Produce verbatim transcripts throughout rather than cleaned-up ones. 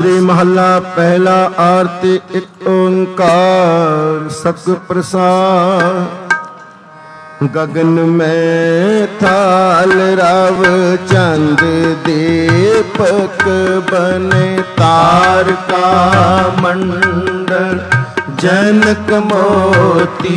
अष्टमी महला पहला आरती एक ओंकार सतगुर प्रसाद। गगन में थाल राव चंद दीपक बने तार का मंडल जनक मोती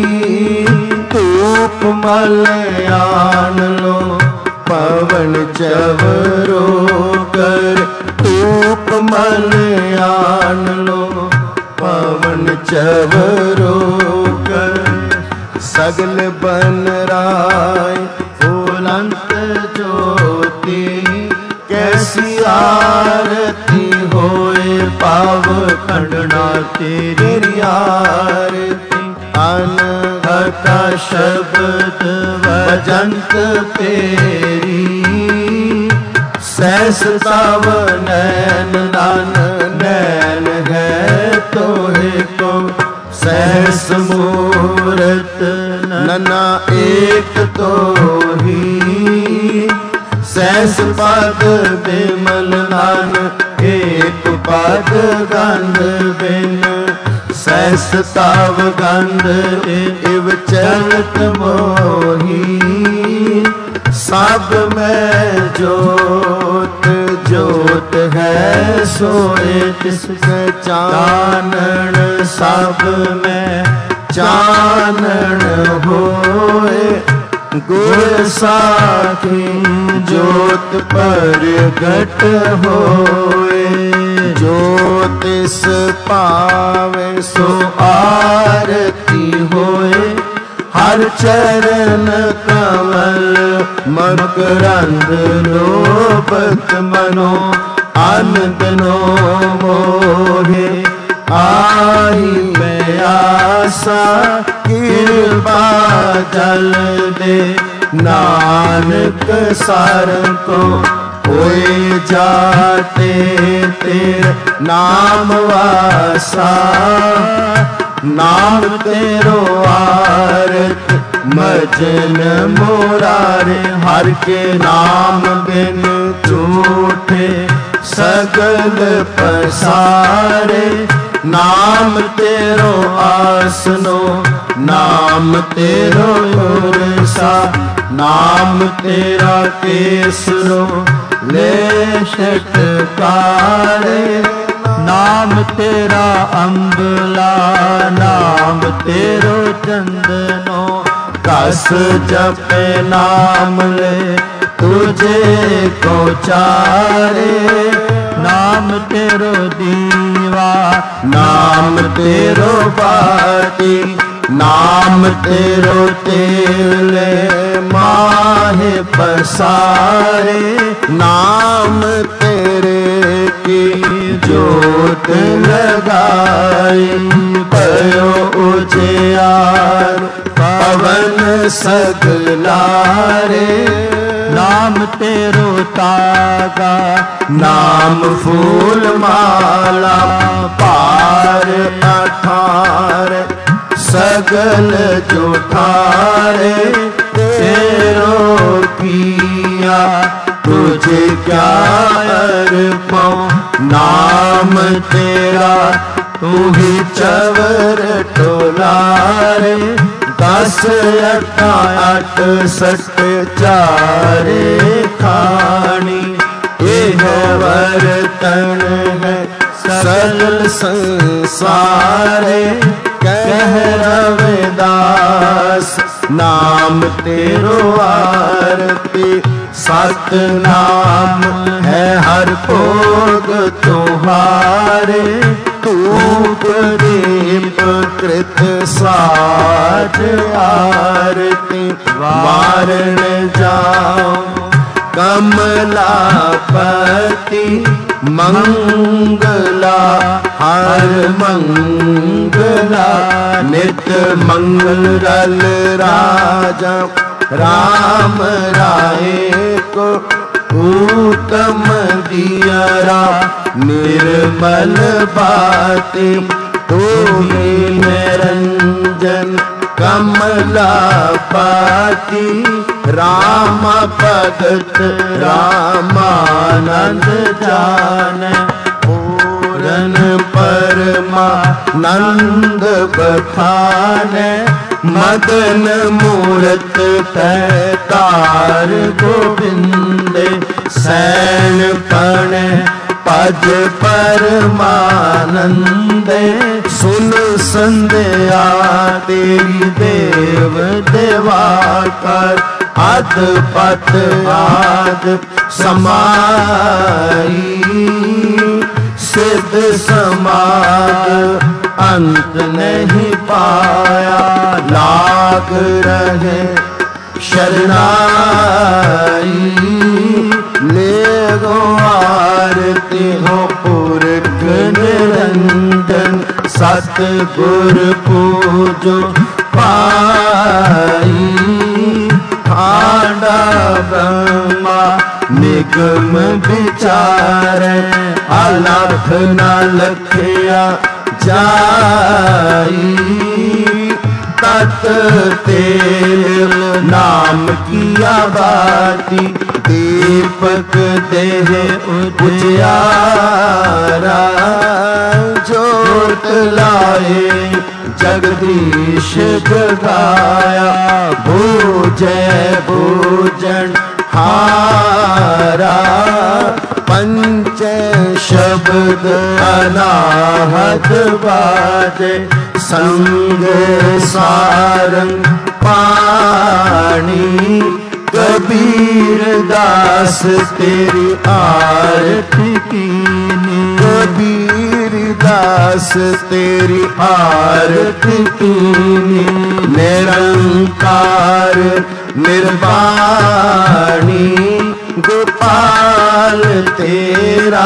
धूप मलयान लो पवन चवरो कर धूप मलयान लो पवन चवरो कर सगल बन राय फूलंत ज्योति कैसी आरती होए पाव खंडना तेरी आरती अनघटा शब्द वजंत पेरी सहस तव नैन नान नैन है तोहे को सहस मूरत नना एक तो ही सहस पद बिमल नान एक पद गंध बिन सहस ताव गंध इव चलत मोही सब में जोत जोत है सोए तिसके चानन सब में चानन होए गुर साखी जोत प्रगट होए ज्योतिष पावे सो आरती होए हर चरण कमल मकरंद लोभत मनो आनंद नो मोहे आई में आशा कृपा जल दे नानक सार को होए जाते तेरे नाम वासा नाम तेरो आरत मजन मुरारे हर के नाम बिन झूठे सगल पसारे नाम तेरो आसनो नाम तेरो उरसा नाम तेरा केसरो ले षटकारे नाम तेरा अम्बला नाम तेरो चंदनो कस जपे नाम ले तुझे को चारे नाम तेरो दीवा नाम तेरो बाती नाम तेरो तेल माहे पसारे नाम तेरे की जोत लगाई भयो उजियार पवन सगलारे नाम तेरो तागा नाम फूल माला पार अठार सगल जुठारे तेरो किया तुझे क्या अर्पण नाम तेरा तू ही चवर टोलारे दस अठा अठ सठ चारे खानी यह वर्तन है सकल संसारे कह रविदास नाम तेरो आरती सत नाम है हर भोग तुम्हारे धूप दीप कृत साठ आरती वारण जाओ कमलापति मंगला हर मंगला नित मंगल रल राजा राम राय को उत्तम दियरा निर्मल बाती तू ही निरंजन कमलापति राम भगत रामानंद जान। नंद बखाने मदन मूरत तै तार गोविंदे सैन पण पद परमानंदे सुन संध्या तेरी देव देवाकर अद पत आद समाई सिद्ध समाद अंत नहीं पाया लाग रहे शरणाई ले गो आरती हो पुरख निरंजन सतगुर पूजो पाई खांडा ब्रह्मा निगम विचार अलख न लखिया जाई तत तेल नाम किया बाती दीपक देह उजियारा जोत लाए जगदीश जगाया भूजय भूजन हारा पंच शब्द अनाहत बाजे संग सारंग पानी कबीर दास तेरी आरती कीनी कबीर दास तेरी आरती कीनी निरंकार निर्वाणी गोपाल तेरा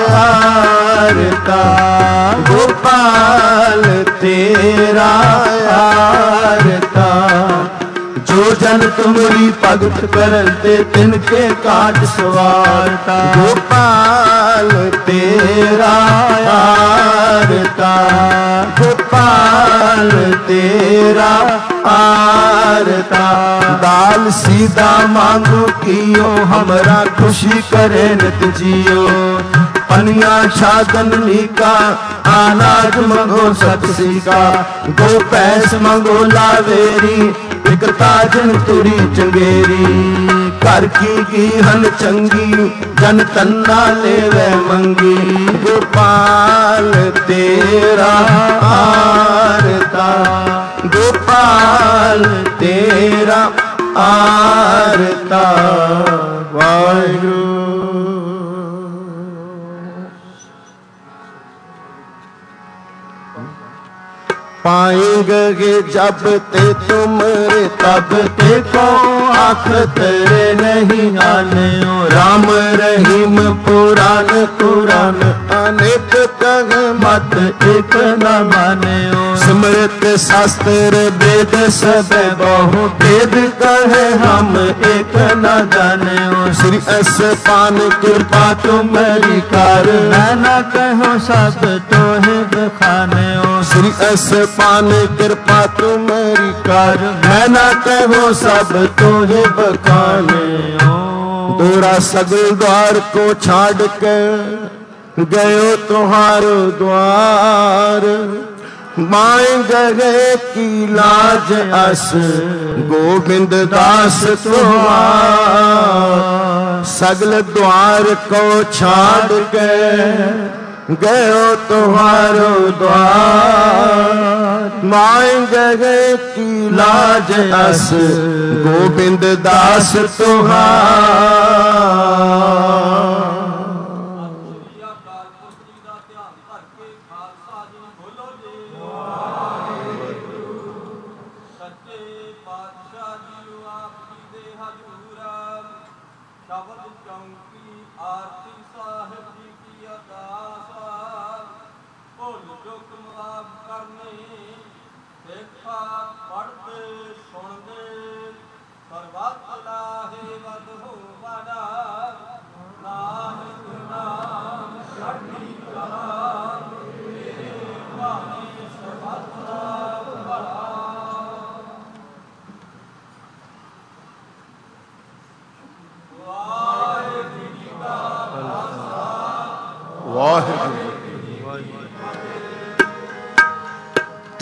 आरता गोपाल तेरा आरता जो जन तुमरी भगत करते तिनके काट सवारता गोपाल तेरा आरता गोपाल तेरा आरता दाल सीधा मांगो कियो हमरा खुशी करे नित जियो पनिया छागन मीका अनाज मंगो सतसी का गो पैस मंगो लावेरी बिकता जन तुरी चंगेरी कर की की हन चंगी जन तन्ना लेवे मंगी गोपाल तेरा आरता गोपाल तेरा आरता वाहिगुरु पाएंगे जब ते तुमरे तब ते को आँख तेरे नहीं आने राम रहीम पुराण कुरान अनेक कह मत एक न माने स्मृत शास्त्र वेद सब बहु वेद कहे हम एक न जाने श्री अस पान कृपा तुम्हारी कार मैं न कहो सब तो है बखाने श्री अस पान कृपा तुम्हारी कार मैं न कहो सब तो है बखाने दोरा सगल द्वार को छाड़ के गयो तुम्हारो द्वार मांग गए की लाज अस गोविंद दास तुम्हार सगल द्वार को छाड़ के गयो तुम्हारो द्वार मांग गए की लाज अस गोविंद दास तुम्हार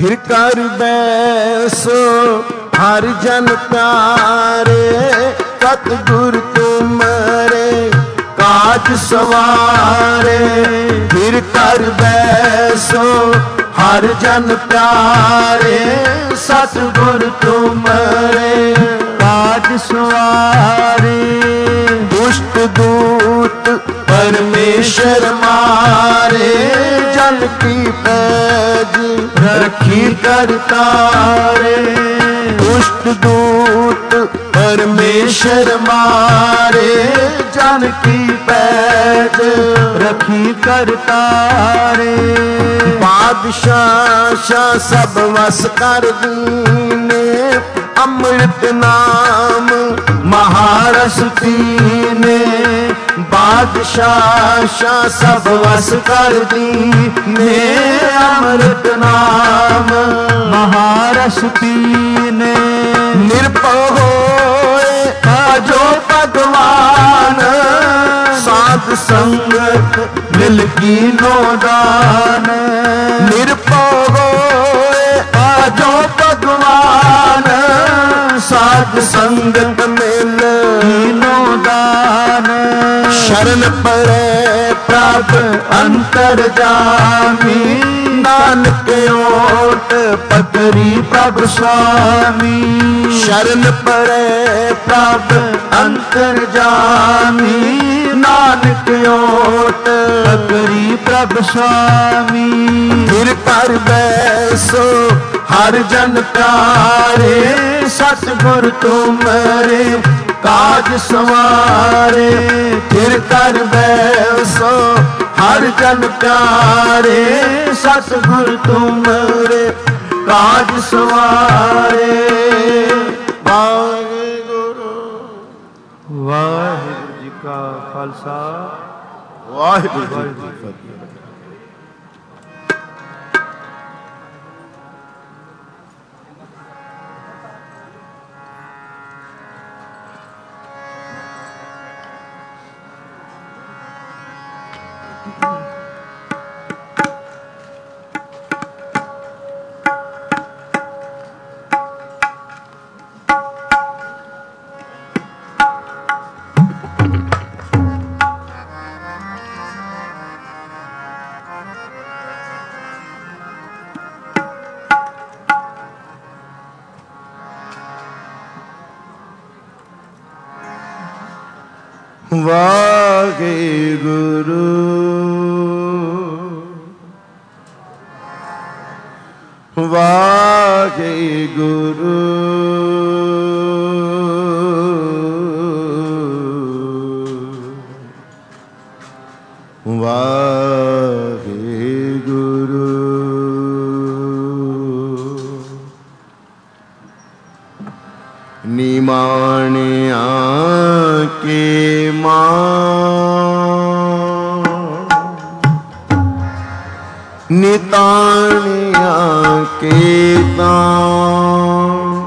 फिर कर बैसो हर जन प्यारे, सतगुर तुमरे काज सवारे। फिर कर बैसो हर जन प्यारे, सतगुर तुमरे काज सवारे। दुष्ट दूत परमेश्वर मारे, जल की पैज रखी करतारे। दुष्ट दूत परमेश्वर मारे, जल की पैज रखी करतारे। बादशाह शाह सब वस कर दीने, अमृत नाम महारस पीने। बादशाह शाह सब वस कर दीने, अमृत नाम महारस पीने। निर्भय होए जो भगवान, साध संगत मिल की नोदान। निर्भय होए जो भगवान, साध संगत मिल कीनो दान। शरण परे प्रभ अंतरजामी, नानक ओट पकड़ी प्रभ स्वामी। शरण परे प्रभ अंतरजामी, नानक ओट पकड़ी प्रभ स्वामी। फिर कर बैसो हर जन प्यारे, सतगुर तुमरे काज सवारे। फिर कर बैसो हर जन प्यारे, सतगुर तुमरे काज सवारे। वाहिगुरु वाहिगुरु जी का खालसा, वाहिगुरु जी की फतेह। वाहिगुरु वाहिगुरु वाहिगुरु। निमाणिया के नितानिया के तां,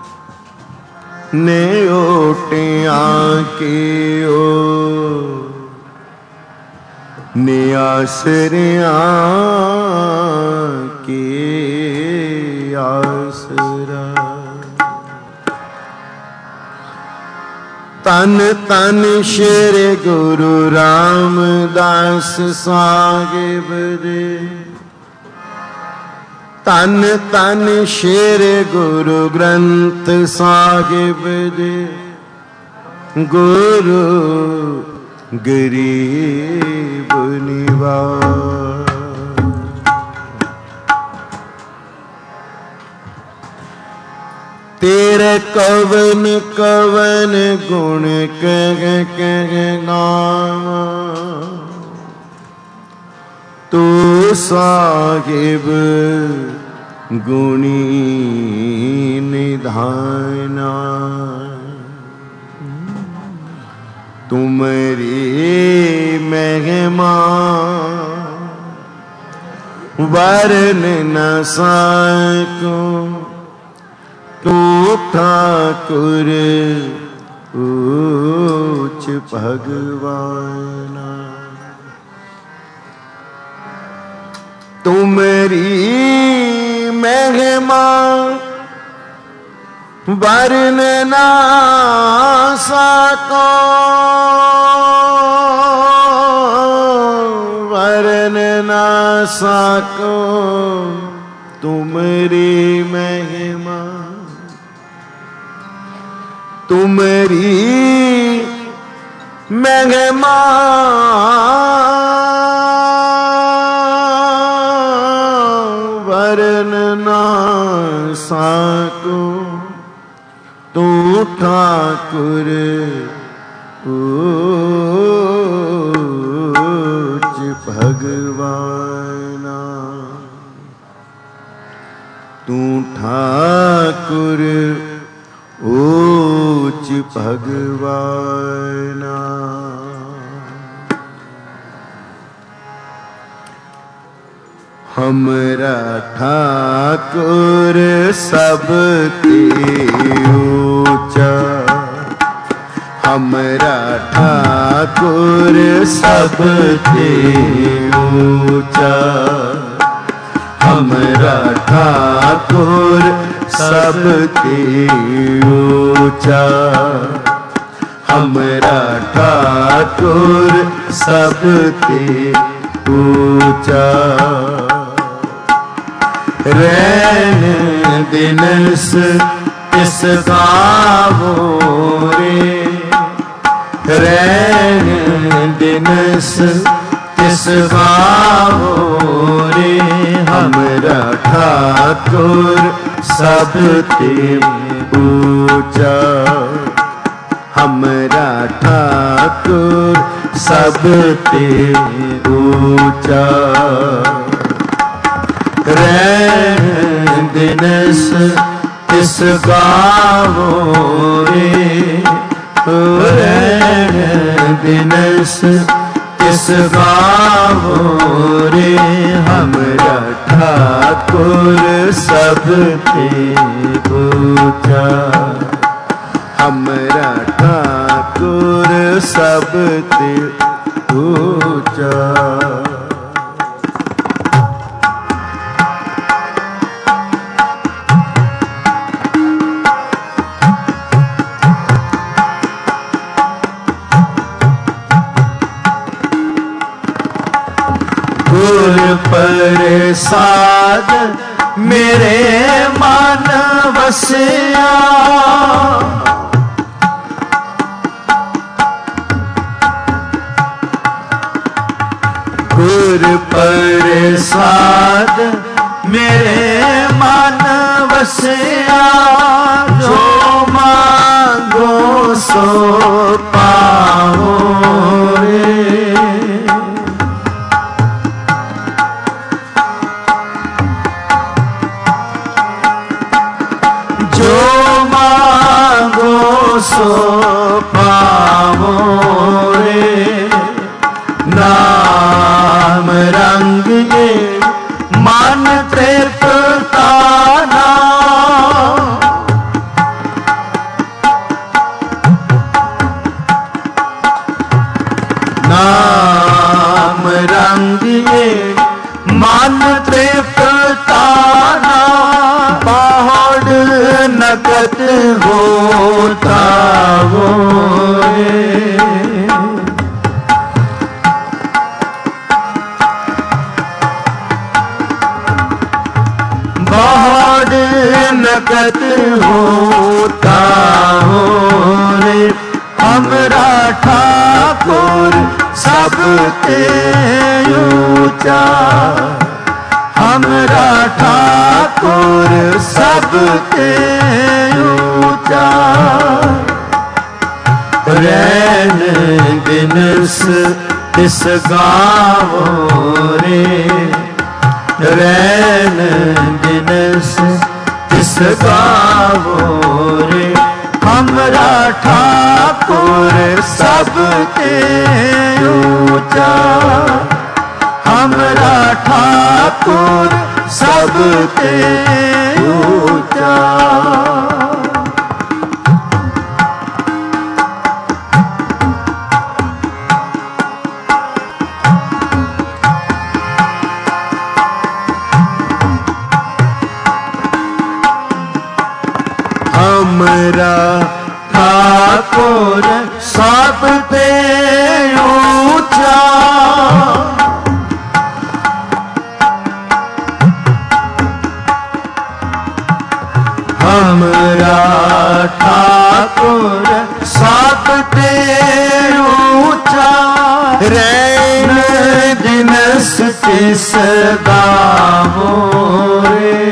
ने ओटिया के ओ, ने आसरिया के आसरा। तन तन श्री गुरु रामदास साहिब जी। तन तन श्री गुरु ग्रंथ साहिब जी। गुरु गरीब निवास। तेरे कवन कवन गुण कह कह गावा, तू साहिब गुणी निधाना। तुमरी महिमा वर्ण न साको, तू ठाकुर ऊच भगवाना। तुमरी महिमा वर्ण ना सको, वर्ण ना सको तुम्हारी महिमा, तुम्हारी महिमा वर्ण ना सको। तू ठाकुर ऊच भगवाना, तू ठाकुर ऊच भगवाना। हमरा ठाकुर सबके ऊंचा, हमरा ठाकुर सबके ऊंचा, हमरा ठाकुर सबके ऊंचा, हमरा ठाकुर सबके ऊंचा। रैन दिनस इस गावो रे, रैन दिनस इस गावो रे, हमरा ठाकुर सबते ऊंचा, हमरा ठाकुर सबते ऊंचा। रैन दिनस इस गावो रे, रैन दिनस इस गावो रे, हमरा ठाकुर सबते ऊंचा, हमरा ठाकुर सबते ऊंचा। गुर प्रसाद मेरे मन वसिया, गुर प्रसाद मेरे मन वसिया, जो मांगो सो पाओ रे, जो मांगो सो पावो रे। नाम रंग ये मन तृप्ता ना, नाम रंग ये मन तृप्ता ना, पहाड़ नकद होता वो रे। पहाड़ नकद होता हो रे, हमरा ठाकुर सबते ऊंचा, हमरा ठाकुर सबते ऊंचा। रैन दिनस इस गावो रे, रैन दिनस इस गावो रे, हमरा ठाकुर सबते ऊंचा, हमरा ठाकुर सबते ऊंचा। हमरा ठाकुर सबते ऊंचा, हमरा ठाकुर सबते ऊंचा, रैन दिनस तिस गावो रे।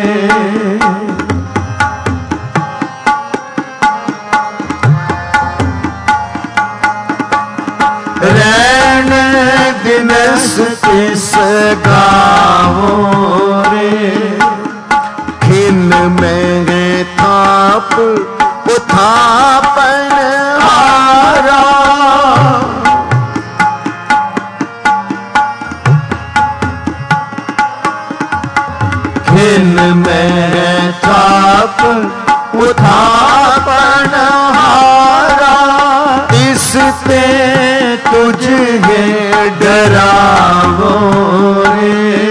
रैन दिनस तिस गावो रे, खिन में थाप उथापन हारा, खिन में थाप उथापन हारा, इसते तुझे डरावो रे।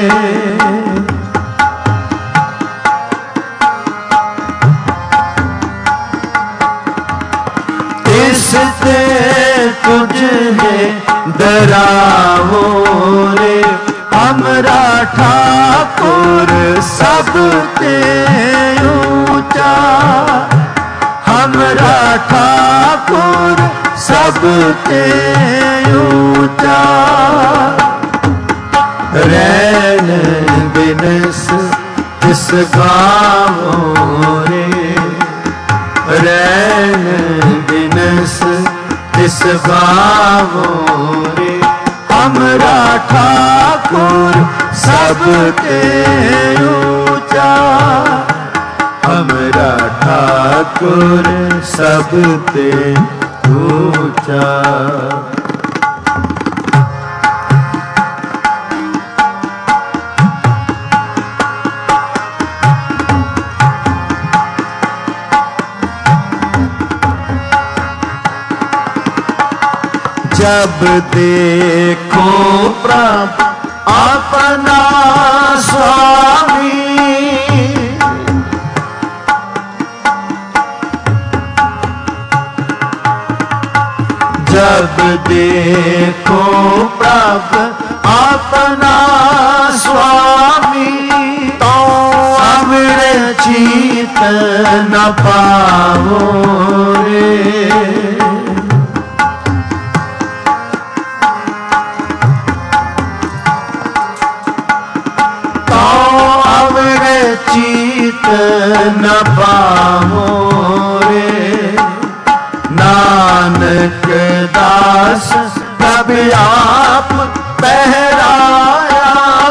इसते तुझे डरावो रे, हमरा ठाकुर सबते ऊंचा, हमरा ठाकुर सबते ऊंचा, रैन बिनस तिस गावो रे, रैन बिनस तिस गावो रे, हमरा ठाकुर सबते ऊंचा, हमरा ठाकुर सबते ऊंचा। जब देखो प्रभु अपना स्वामी, जब देखो प्रभु अपना स्वामी, तो अमर चीत न पाओ रे। चीत न पाओ रे, नानक दास तब आप पहराया,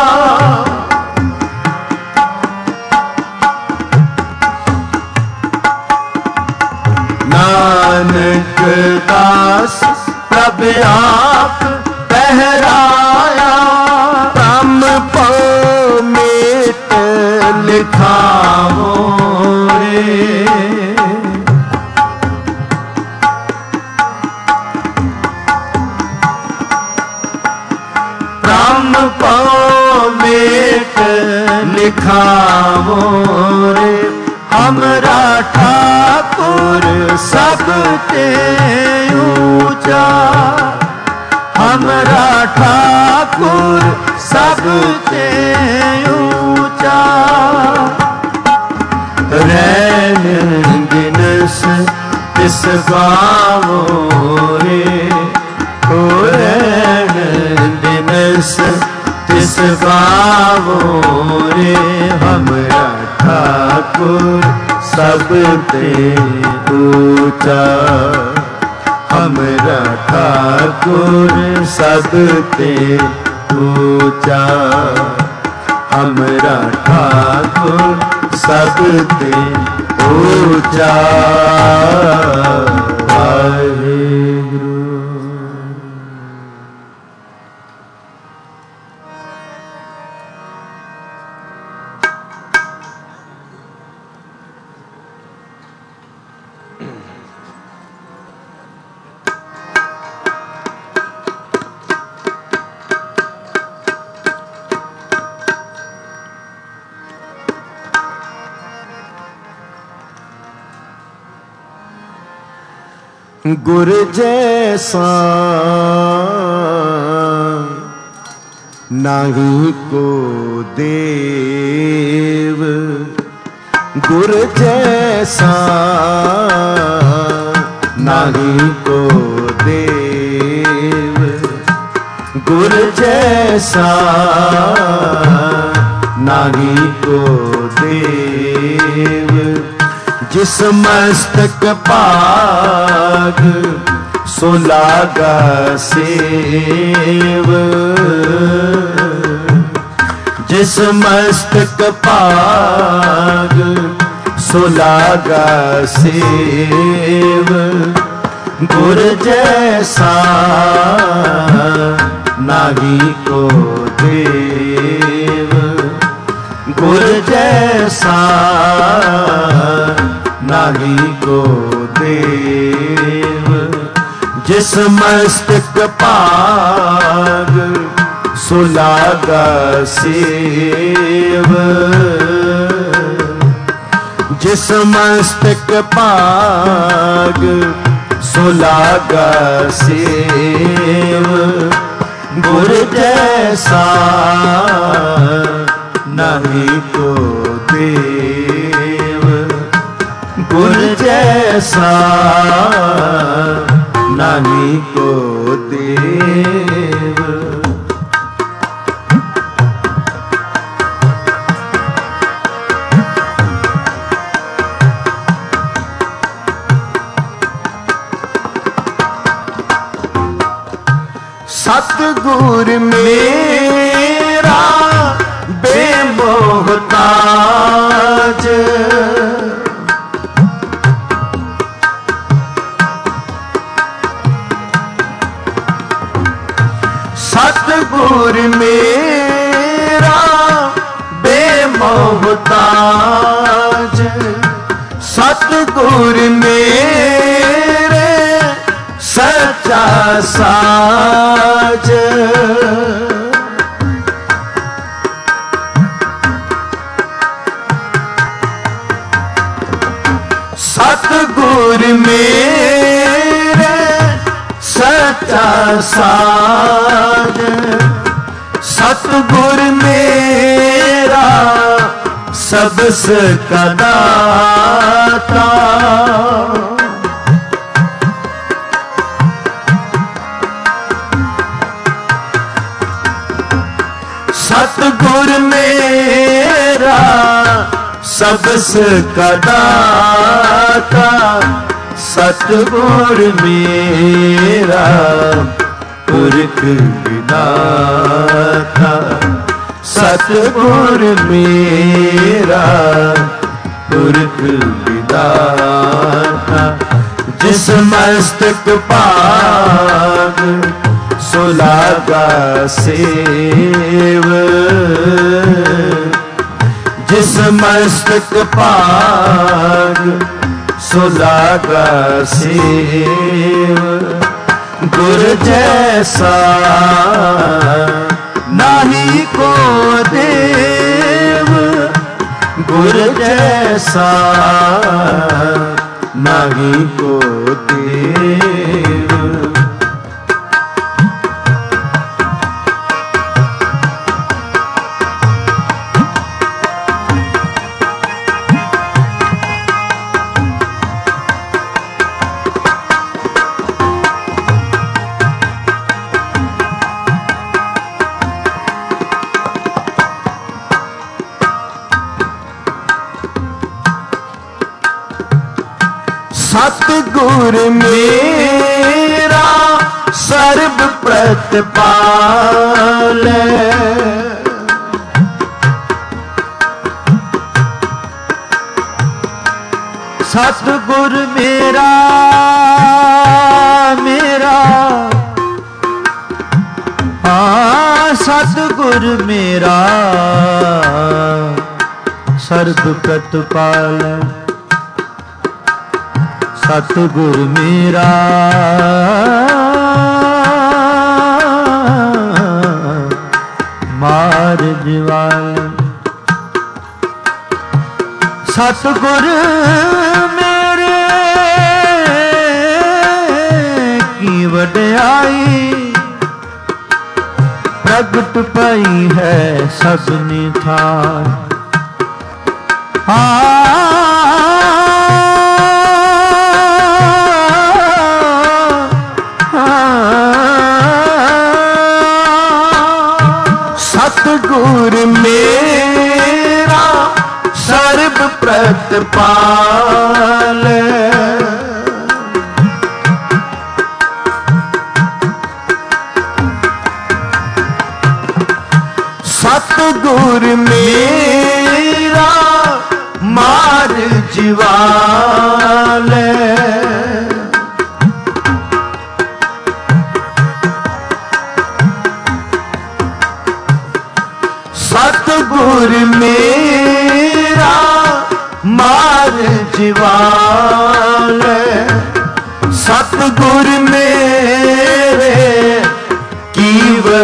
नानक दास तब आप पहराया, ब्रह्म पौ मेट लिखाओ रे। ब्रह्म पौ मेट लिखाओ रे, हमरा ठाकुर सबते ऊंचा, हमरा ठाकुर सबते ऊंचा, रैन दिनस तिस गावो रे, ओ रैन दिनस तिस गावो रे, हमरा ठाकुर सबते ऊंचा, हमरा ठाकुर सबते ऊंचा, हमरा ठाकुर सबते ऊंचा। वाहेगुरु। गुर जैसा नाही को देव, गुर जैसा नाही को देव, गुर जैसा नाही को देव। जिस मस्तक पाग सो लागा सेव, जिस मस्तक पाग सो लागा सेव। गुर जैसा नाही को देव, गुर जैसा नाही को देव। जिस मस्तक पाग सो लागा सेव, जिस मस्तक पाग सो लागा सेव। गुर जैसा नहीं को देव, गुर जैसा नहीं को देव। सतगुर मेरा बेमोहताज, सतगुर मेरा बेमोहताज, सतगुर मेरे सच्चा साज। सतगुर मेरे सच्चा साज, सतगुर मेरा सबस का दाता। सतगुर मेरा सबस का दाता, सतगुर मेरा पुरख विधाता। सतगुर मेरा पुरख विधाता। जिस मस्तक पाग सो लागा सेव, जिस मस्तक पाग सो लागा सेव। गुर जैसा नाही को देव, गुर जैसा नाही को देव। सतगुर मेरा सर्ब प्रतिपाल, सतगुर मेरा मेरा हाँ सतगुर मेरा सर्ब प्रतिपाल। सतगुर मेरा मार जीवाल। सतगुर मेरे वड्याई प्रगट पई है सगनी थार। आ सतगुर मेरा सर्ब प्रतिपाल, सतगुर मेरा मार जीवाल, सतगुर मेरा मार जीवाल, सतगुर मेरे की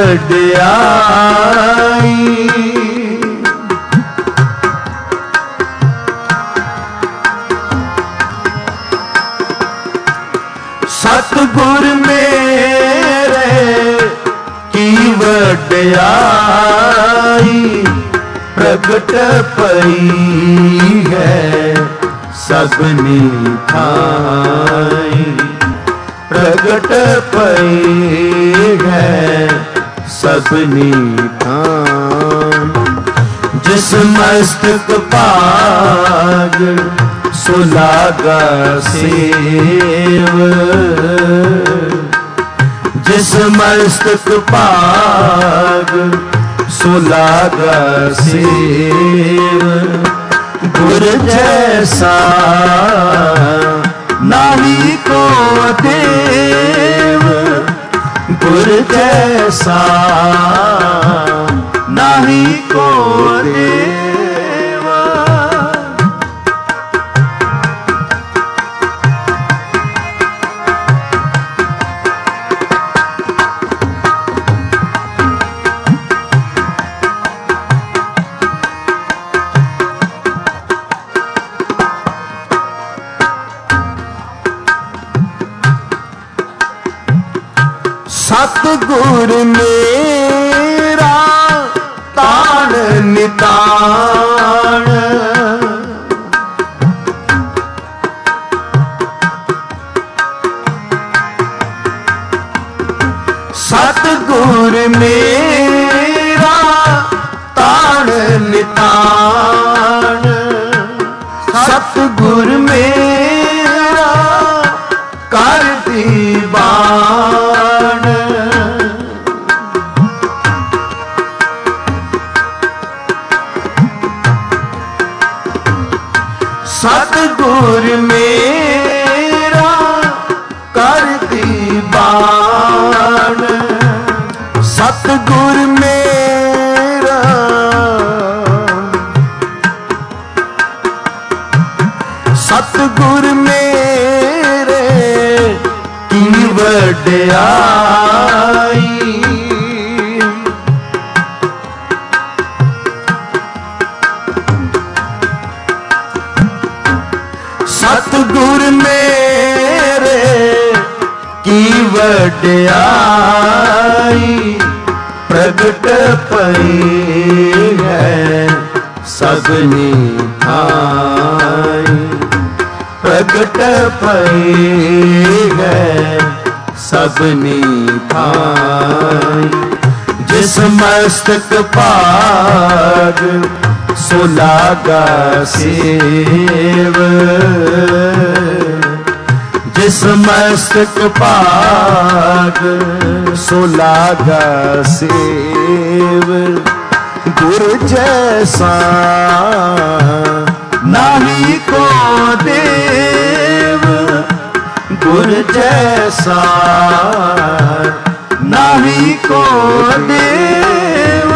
वड्याई। सतगुर मेरे की वड्याई प्रगट पई है सगनी थाई, प्रगट पई है सगनी थाई। जिस मस्तक पाग सुलागा सेव, जिस मस्तक पाग सुलागा सेव, गुर जैसा नाही को देव, गुर जैसा नाही को देव। सतगुर मेरा ताण निताण, सतगुर मेरा ताण निताण, सतगुर मेरा कर दीवान, सतगुर मेरा कर दीवान, सतगुर मेरा सतगुर मेरे की वड्याई। सतगुर मेरे की वड्याई प्रगट पई है सगनी थाई, प्रगट पई है सगनी थाई। जिस मस्तक पाग सुलागा सेव, जिस मस्तक पाग सुलागा सेव, गुर जैसा नाही को देव, गुर जैसा नाही को देव।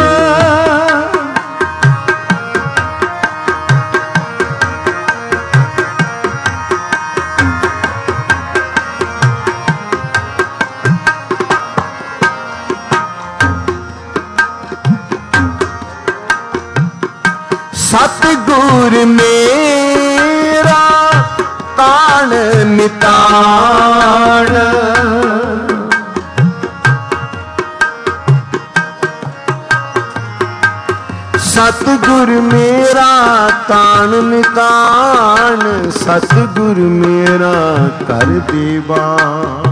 सतगुर मेरा ताण निताण, सतगुर मेरा तान नितान, सतगुर मेरा कर दीवान।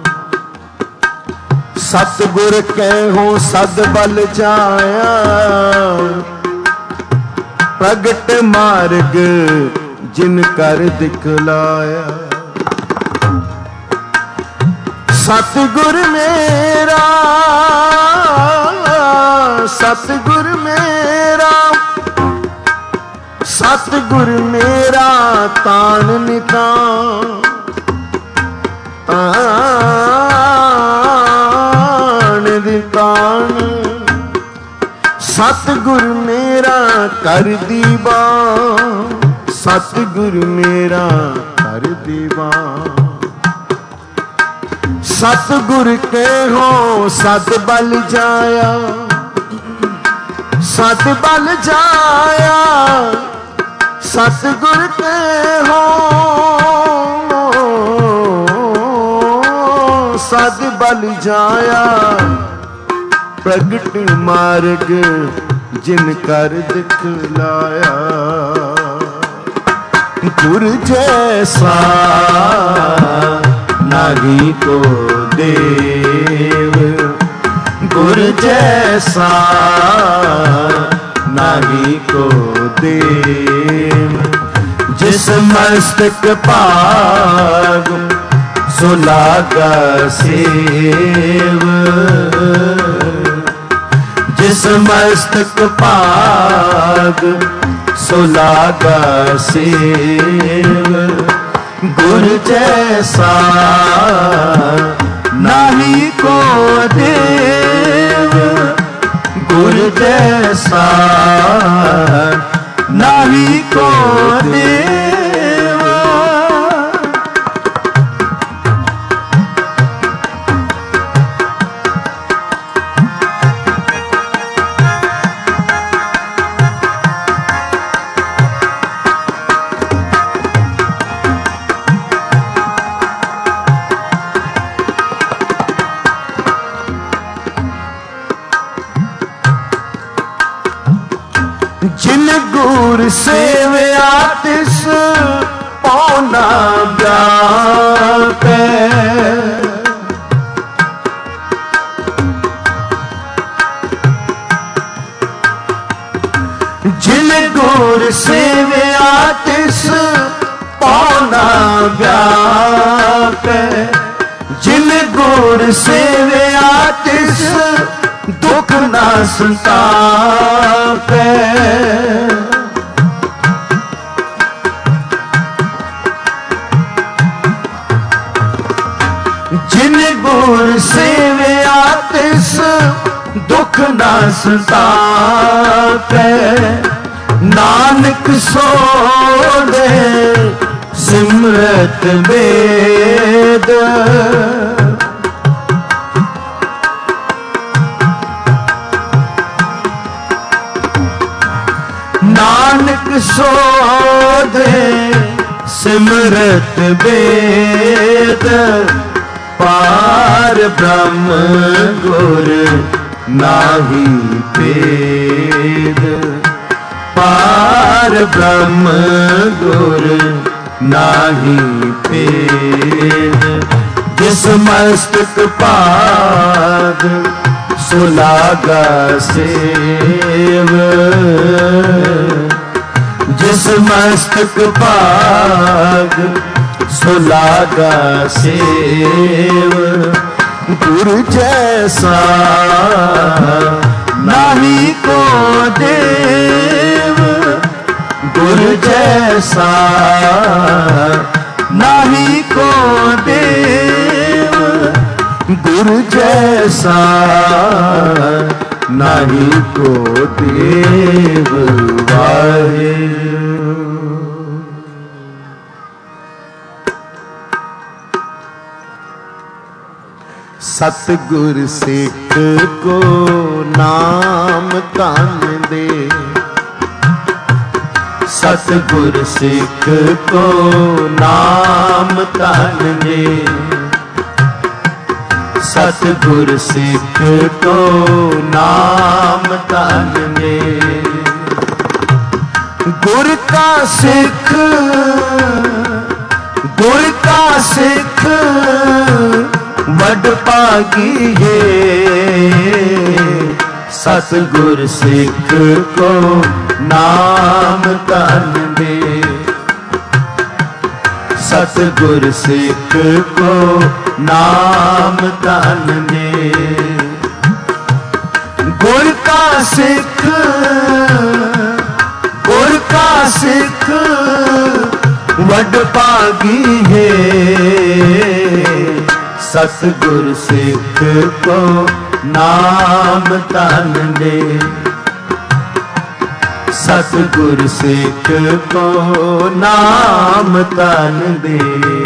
सतगुर कहो सद बल जाया, प्रगट मार्ग जिन कर दिखलाया। सतगुर मेरा, सतगुर मेरा, सतगुर मेरा तान नितान, तान नितान। सतगुर मेरा कर दीवान, सतगुर मेरा कर दीवान। सतगुर कहो सद बल जाया, सद बल जाया। सतगुर कहो सद बल जाया, प्रगट मार्ग जिन कर दिखलाया। गुर जैसा नारी को देव, गुर जैसा नारी को देव। जिस मस्तक पाग सुलागा सेव, जिस मस्तक पाग सुलागा सेव। गुर जैसा नाही को देव, गुर जैसा नाही को देव। जिन गुर सेवया तिस पौना व्यापै। जिन गुर सेवया तिस पौना व्यापै। जिन गुर सेवया तिस दुख ना संतापै। जिन गुर सेवया तिस दुख ना संतापै। नानक सोले सिमरत वेद। नानक सोधे सिमरत वेद। पार ब्रह्म गुर नाही भेद। पार ब्रह्म गुर नाही भेद। जिस मस्तक पाग सुलागा सेव। जिस मस्तक पाग सुलागा सेव। गुरु जैसा नाही को देव। गुरु जैसा नाही को देव। गुरु जैसा नाही को देव। वाहेगुरु। सतगुर सिख को नाम तान दे। सतगुर सिख को नाम तान दे। सतगुर सिख को नाम तान दे। गुर का सिख, गुर का सिख वड पागी है। सतगुर सिख को नाम तन दे, सतगुर सिख को नाम तन दे। गुर का सिख, गुर का सिख वड पागी है। सतगुर सिख को नाम तन दे, सतगुर सिख को नाम तन दे।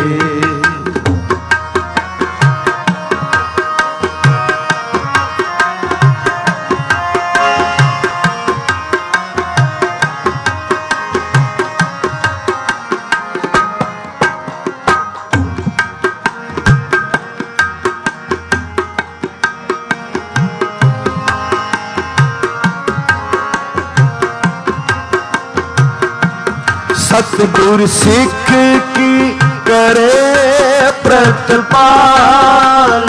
सतगुर सिख की करे प्रतिपाल,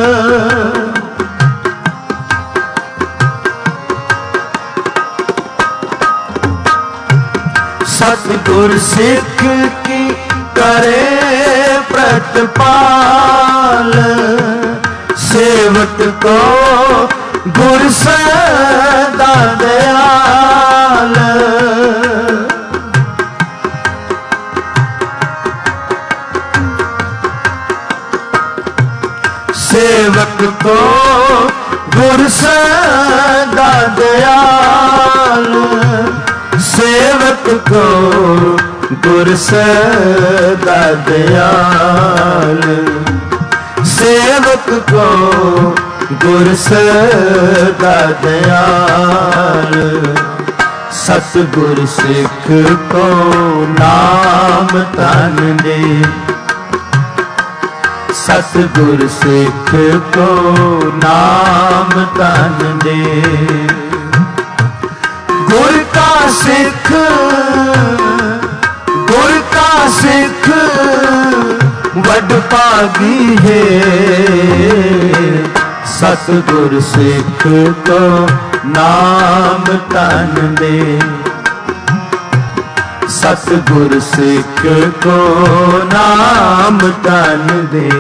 सतगुर सिख की करे प्रतिपाल। सेवक को गुर सदा दयाल, सेवक को गुर सदा दयाल। सेवक को गुर सदा दयाल, सेवक को गुर सदा दयाल। सतगुर सिख को नाम तन दे, सतगुर सिख को नाम तन दे। गुर का सिख, गुर का सिख वड पागी है। सतगुर सिख को नाम तन दे, सतगुर सिख को नाम तन दे।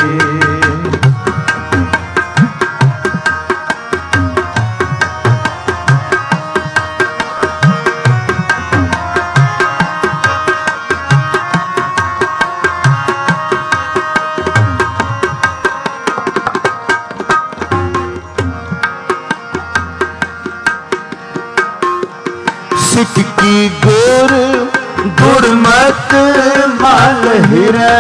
सिख की गुर गुरमत मल हिरै,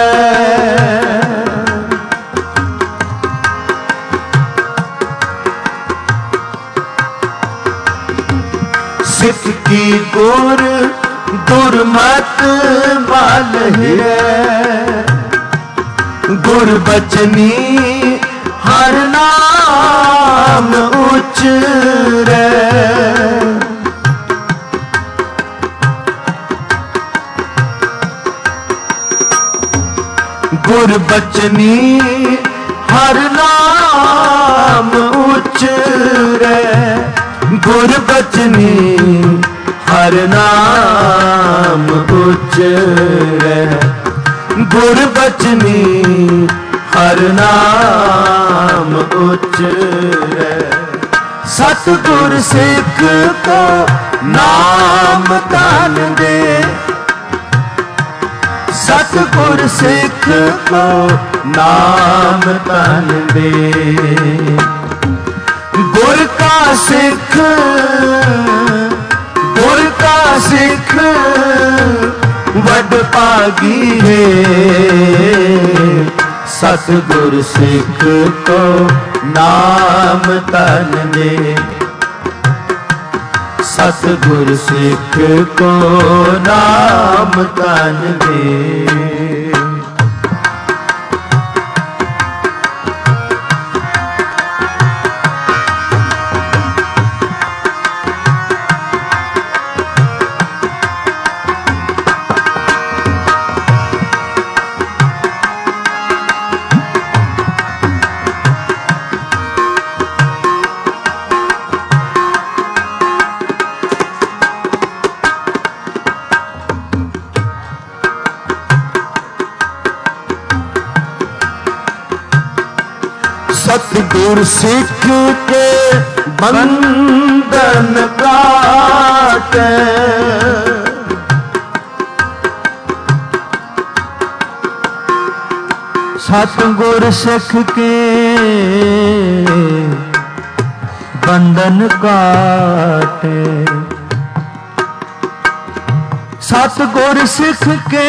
सिख की गुर गुरमत मल हिरै। गुर बचनी हर नाम उचरै, गुर बचनी हर नाम उचरै। गुर बचनी हर नाम उचरै, गुर बचनी हर नाम उचरै। सतगुर सिख को नाम तन दे, सतगुर सिख को नाम तन दे। गुर का सिख, गुर का सिख वड पागी है। सतगुर सिख को नाम तन दे, सतगुर सिख को नाम तन दे। सतगुर सिख के बंधन काटे, सतगुर सिख के बंधन काटे, सतगुर सिख के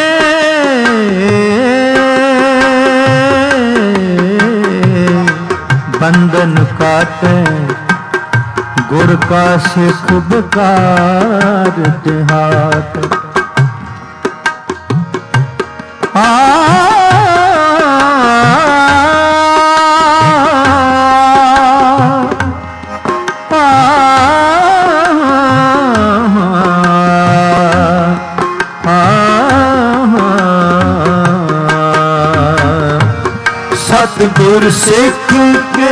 बंधन काटे, गुर का सिख बेकार देहात। आ सतगुर सिख के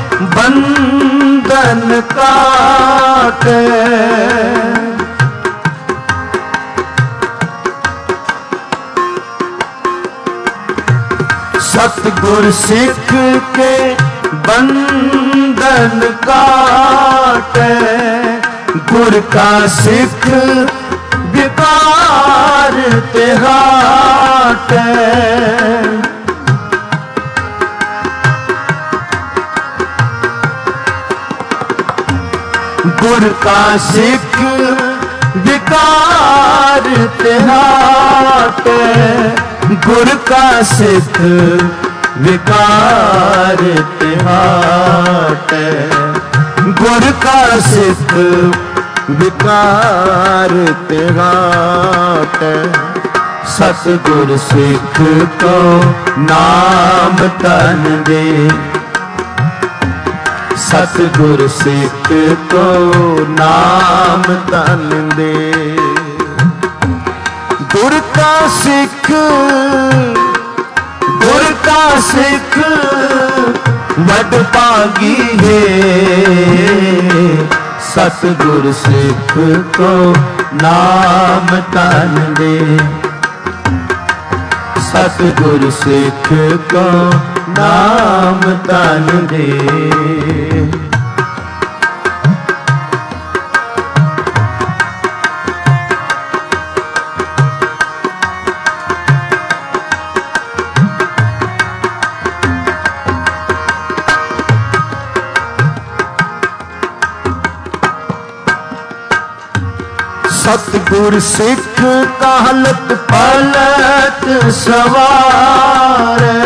बंधन काटे, सतगुर सिख के बंधन काटे, गुर का सिख बेकार तेहाटे। गुर का सिख बेकार तेहाटे, गुर का सिख बेकार तेहाटे, गुर का सिख बेकार तेहाटे। सतगुर सिख को नाम तन दे, सतगुर सिख को नाम तन दे। गुर का सिख गुर का सिख बड़ भागी है, सतगुर सिख को नाम तन दे, सतगुर सिख को नाम तन दे। सतगुर सिख काहलत पलट सवारे,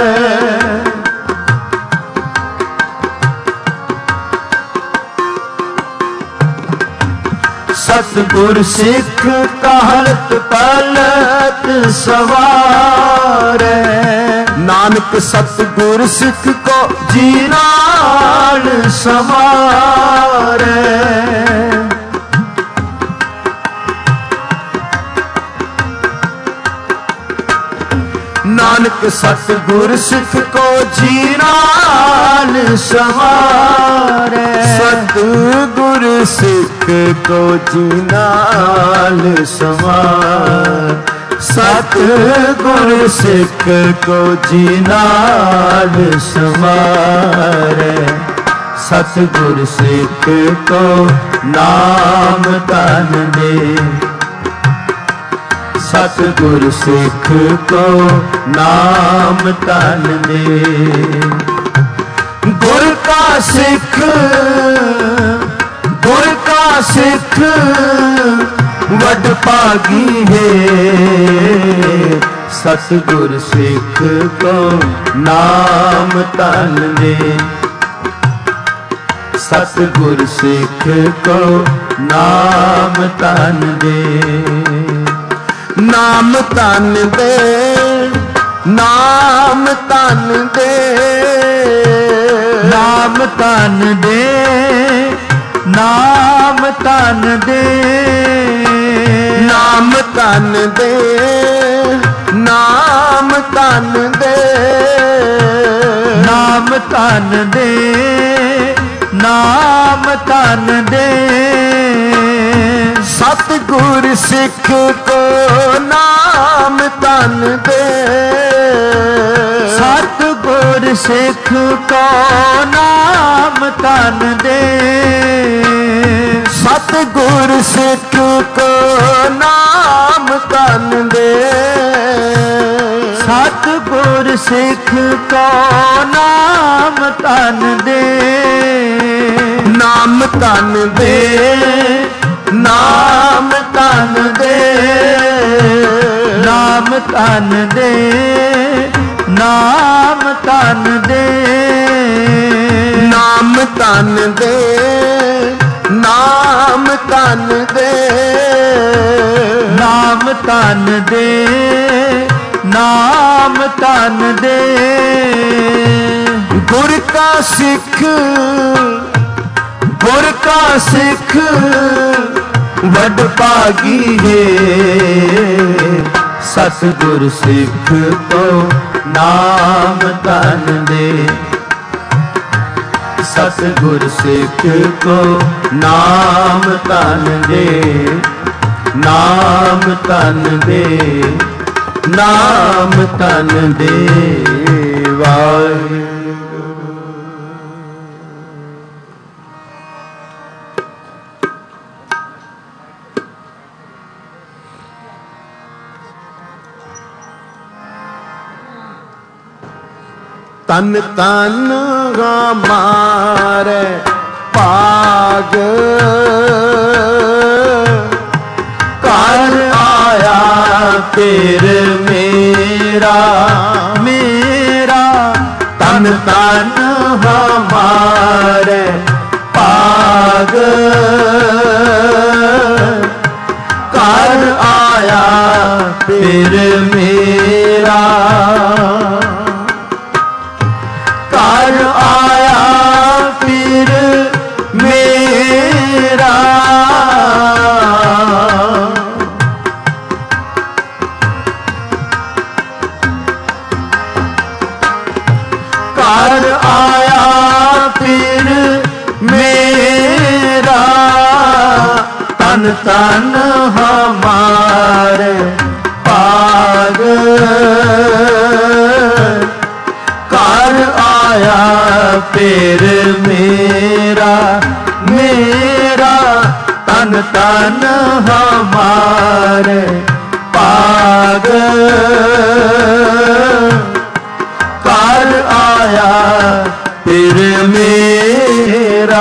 सतगुर सिख काहलत पलट सवारे। नानक सतगुर सिख को जी नाल संवारे, नानक सतगुर सिख को जी नाल संवारे। सतगुर सिख को जी नाल संवार, सतगुर सिख को जी नाल संवारे। सतगुर सिख को नाम तन दे, सतगुर सिख को नाम तन दे। गुर का सिख गुर का सिख वड भागी है, सतगुर सिख को नाम तन दे, सतगुर सिख को नाम तन दे। नाम तन दे, नाम तन दे, नाम तन दे, नाम तन दे, नाम तन दे, नाम तन दे, नाम तन दे, नाम तन दे। सतगुर सिख को नाम तन दे, सतगुर गुर सिख को नाम तन दे, सतगुर सिख को नाम तन दे, सतगुर सिख को नाम तन दे, नाम तन दे, नाम तन दे, नाम तन दे, नाम तन दे, नाम तन दे, नाम तन दे, नाम तन दे, नाम तन दे। गुर का सिख, गुर का सिख वड भागी है, सतगुर सिख को नाम तन दे, सतगुर सिख को नाम तन दे, नाम तन दे, नाम तन दे। वाहिगुरू तन तन हमारे भाग, कर आया फिर मेरा मेरा, तन तन हमारे भाग, कर आया फिर मेरा, कर आया फिर मेरा, कर आया फिर मेरा, तन तन हमारे भाग, कर आया फिर मेरा मेरा, तन तन हमारे भाग, कर आया फिर मेरा।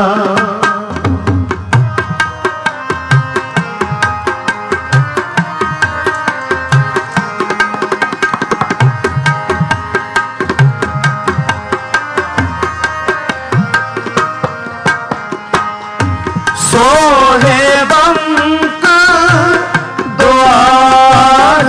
सोहे बंक द्वार,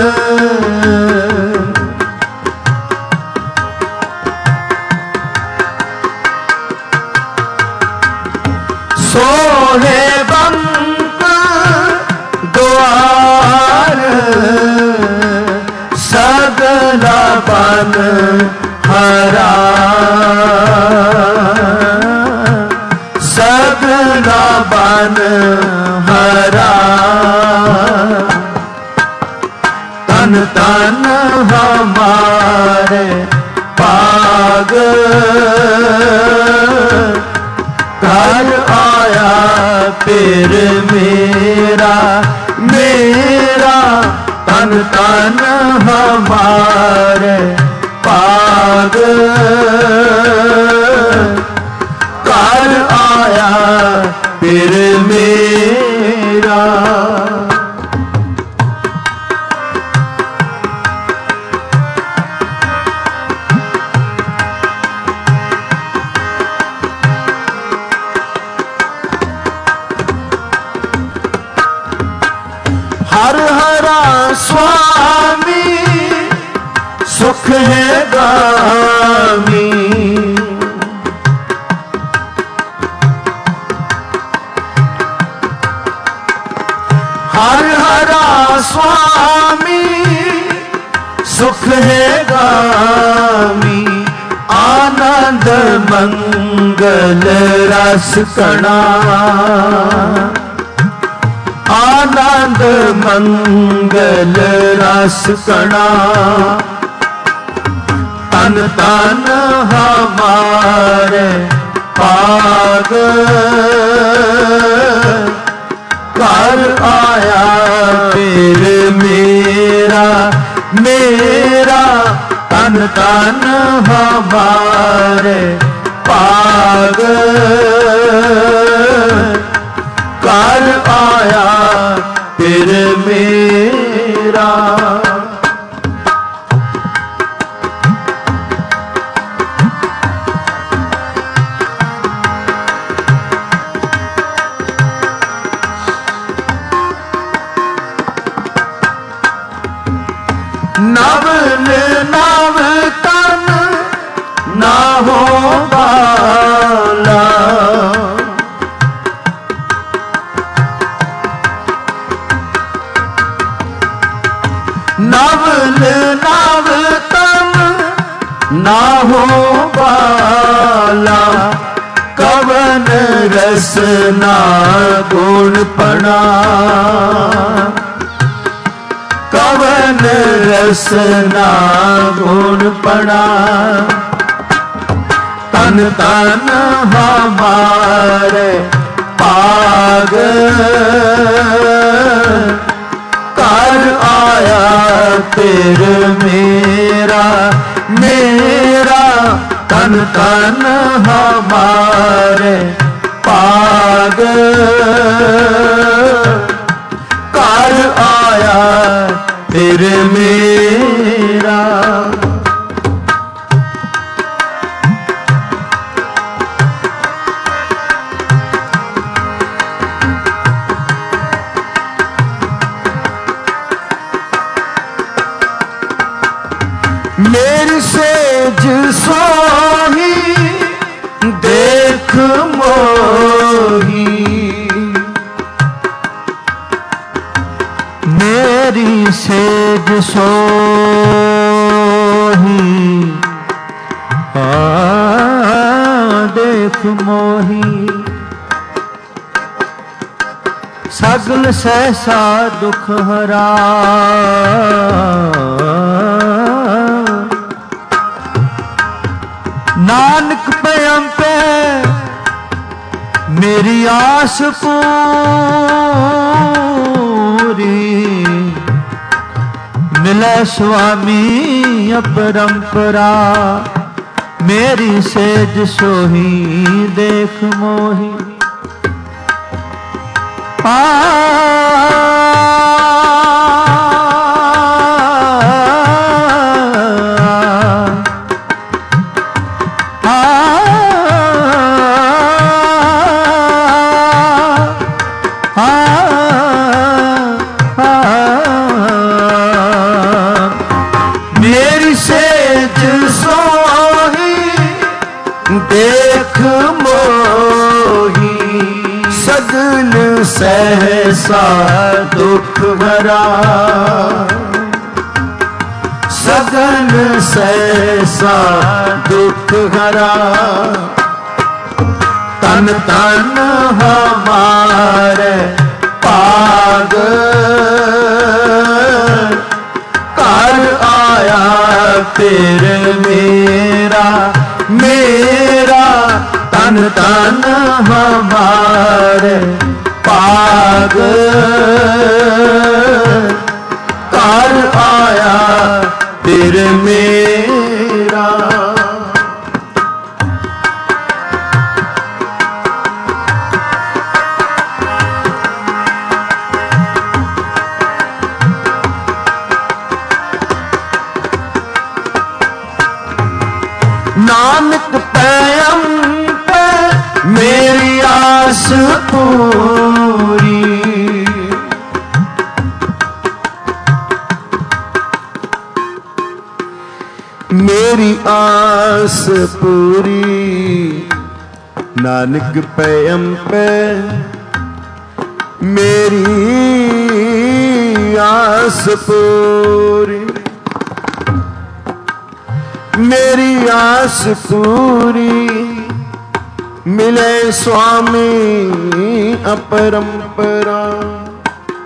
सोहे बंक द्वार, सगला बन हरा, सगला बन हरा, तन तन हमारे भाग, कर आया फिर मेरा मेरा, तन तन हमारे भाग, कर आया फिर मेरा। हर हरा स्वामी सुख है गामी, हर हरा स्वामी सुख है गामी, आनंद मंगल रस कणा, आनंद मंगल रस कणा, तन तन तन हमारे पाग कर आया फिर मेरा मेरा तन तन हमारे पाग कर आया फिर मेरा। नवल नव तन ना हो बाला नवल नव तन ना हो बाला कवन रसना गुण पड़ा कवन रसना गुण पड़ा तन तन हमारे पाग कर आया फिर मेरा मेरा तन तन हमारे पाग कर आया फिर मेरा। मेरी सेज सोही देख मोही मेरी सेज सोही आ देख मोही सगल सहसा दुख हरा नानक पयम पे मेरी आस पूरी मिले स्वामी अपरंपरा मेरी सेज सोही देख मोही आ देख मोही सगल सहसा दुख हरा सगल सहसा दुख हरा तन तन हमारे पाग कर आया फिर मेरा मेरा तन तन हमारे पाग कर आया फिर मेरा। नानक पैम पे मेरी आस पूरी मेरी आस पूरी नानक पैम पे मेरी आस पूरी मेरी आस पूरी मिले स्वामी अपरंपरा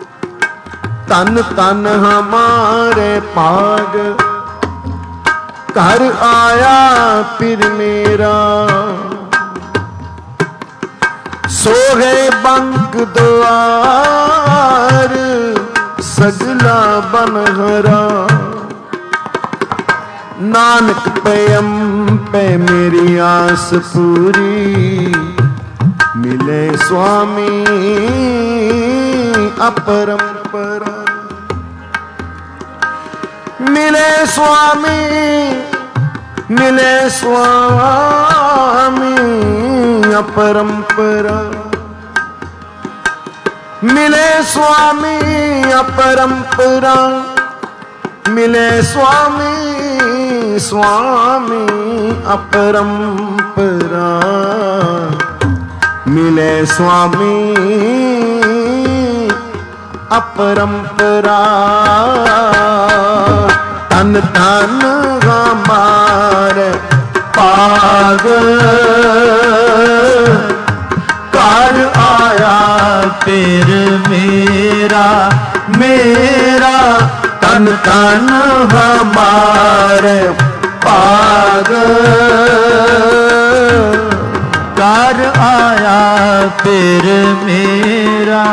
तन तन हमारे पाग घर आया फिर मेरा सोहे बंक द्वार सगला बनहरा नानक पयम पे मेरी आस पूरी मिले स्वामी अपरंपरा मिले स्वामी मिले स्वामी अपरंपरा मिले स्वामी अपरंपरा मिले स्वामी स्वामी अपरंपरा मिले स्वामी अपरंपरा तन तन हमारे पाग कर आया फिर मेरा मेरा तन तन हमारे पाग कर आया फिर मेरा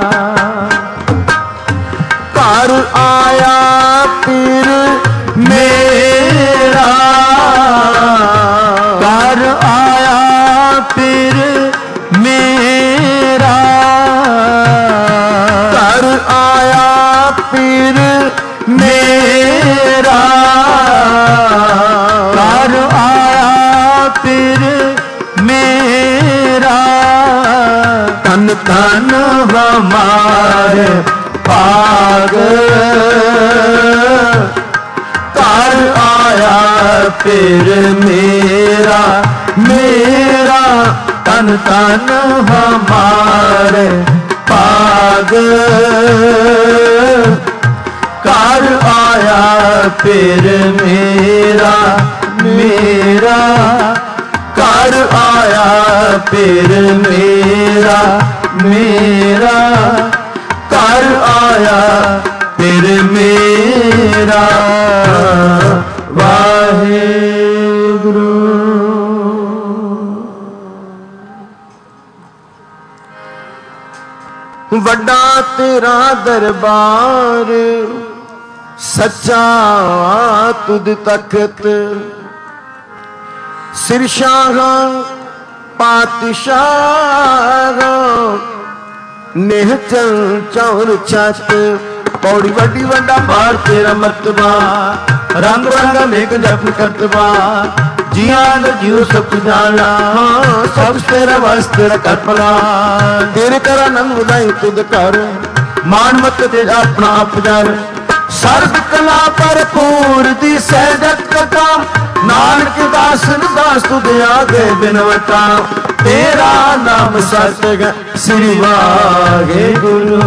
कर आया फिर मेरा कर आया फिर मेरा कर आया फिर मेरा कर आया फिर मेरा तन तन हमारे पाग कर आया फिर मेरा मेरा तन तन हमारे पाग कर आया फिर मेरा मेरा कर आया फिर मेरा मेरा कर आया फिर मेरा वाहेगुरु। वड्डा तेरा दरबार सच्चा तुद तखत सिरशाह पातशाह निहचल चौर छत पौड़ी वड्डी वड्डा पार तेरा मर्तबा रंग रंग लेक जप करतबा जियां जीव सब जाना सब तेरा वस तेरा करपला तेरे कर आनंद उदाई तुद कर मान मत ते अपना आप जर सर्ब कला भरपूर दी सहजत कथा नानक दासन दास तुद आगे बिनवटा तेरा नाम सत श्री वाहे गुरु।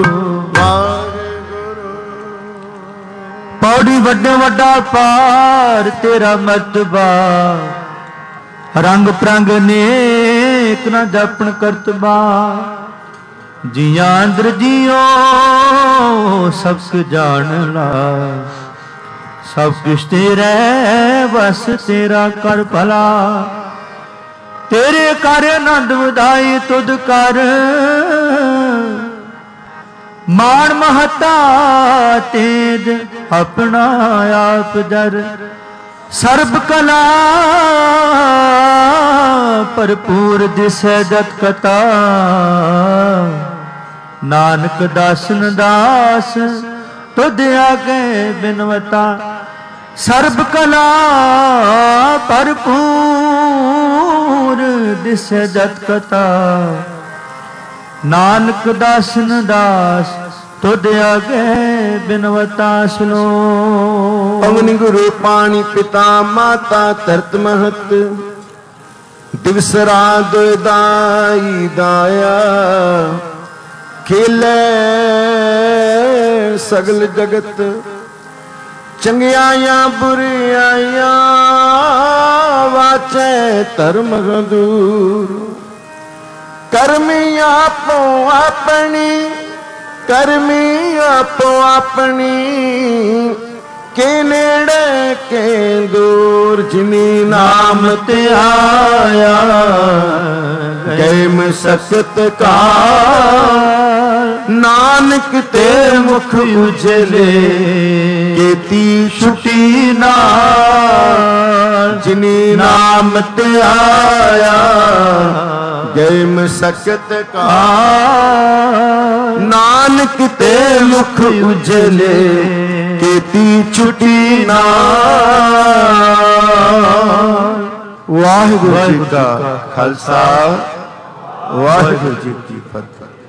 पौड़ी वड्डे वड्डा पार तेरा मर्तबा रंग प्रंग नेक न जपन करतबा जिया अंदर जियो सब जान ला सब कुछ तेरा बस तेरा कर भला तेरे कर आनंद वधाई तुद कर मान महता तेज अपना आप जर सर्ब कला भरपूर दिसै जत कथा नानक दासन दास तुद आगे बिनवता सर्ब कला भरपूर दिसै जत कथा नानक दासन दास तुद आगे बिनवता सुनो। पवन गुरु पानी पिता माता तरत महत दिवस रात दाई दाया खेले सगल जगत चंगियाया बुरियाया वाचे धर्म दूर करमी आपो अपनी करमी आपो अपनी के नेड़े के दूर जिनी नाम ते आया गए मसकत का नानक ते मुख उजले केती छुटी ना जिनी नाम ते आया गए मसकत का नानक ते मुख उजले केती छुटी ना। वाहिगुरु जी का खालसा वाहिगुरु जी की फतेह।